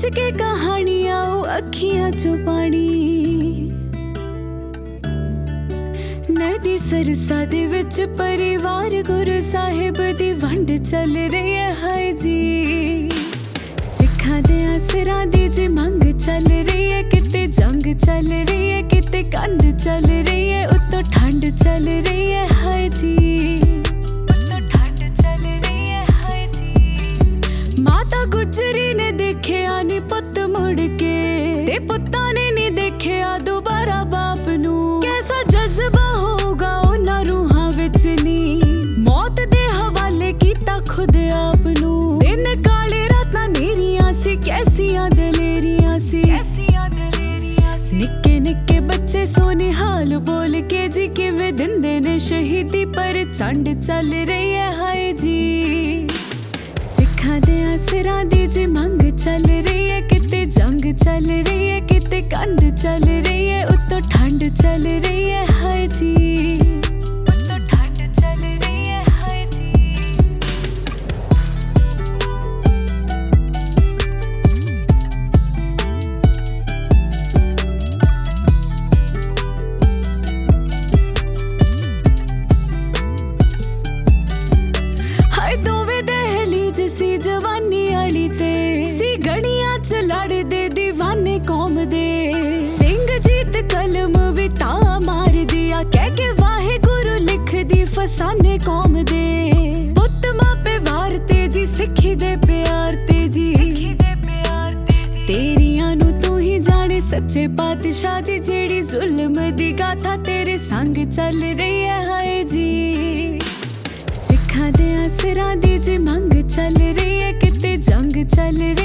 के कहानियां अखियां चो पानी नदी सरसा दे विच परिवार गुरु साहिब दी वंड चल रही है हाय जी सिखां दे असरां दी जी मंग चल रही है किते जंग चल रही है किते कंध चल रही है उत्तों ठंड चल रही है हाय जी उत्तों ठंड चल रही है हाय जी माता गुजरी ने देखिया नी पुत मुड़ के ते पुत्तां ने नी देखिया दोबारा बाप नू कैसा जज्बा होगा उन्हां रूहां विच नी मौत दे हवाले कीता खुद आप नू दिन काले रातां नेरियां सी कैसियां दलेरियां सी निक्के निक्के बच्चे सोने हाल बोल के जी किवें दिंदे ने शहीदी पर चंड चल रही है हाय जी सिखां दे असरां दी जी मंग चल रही है किते जंग चल रही है किते कंध चल रही है उत्तों ठंड चल रही है हाय जी उत्तों ठंड चल रही है हाय जी हाय दोवे दहलीज सी जवानी आली ते सी गड़ियां च लड़दे दीवाने कौम दे सिंह जीत कलम विता मार दिया कह के वाहे गुरु लिख दी फसाने कौम दे पुत मापे वार ते जी सिखी दे प्यार ते जी तेरियां नू तू ही जाने सच्चे पातशाह जी जेड़ी जुल्म दी गाथा तेरे संग चल रही है हाय जी सिखां दे असरां दी जी मंग चल रही है किते जंग चल रही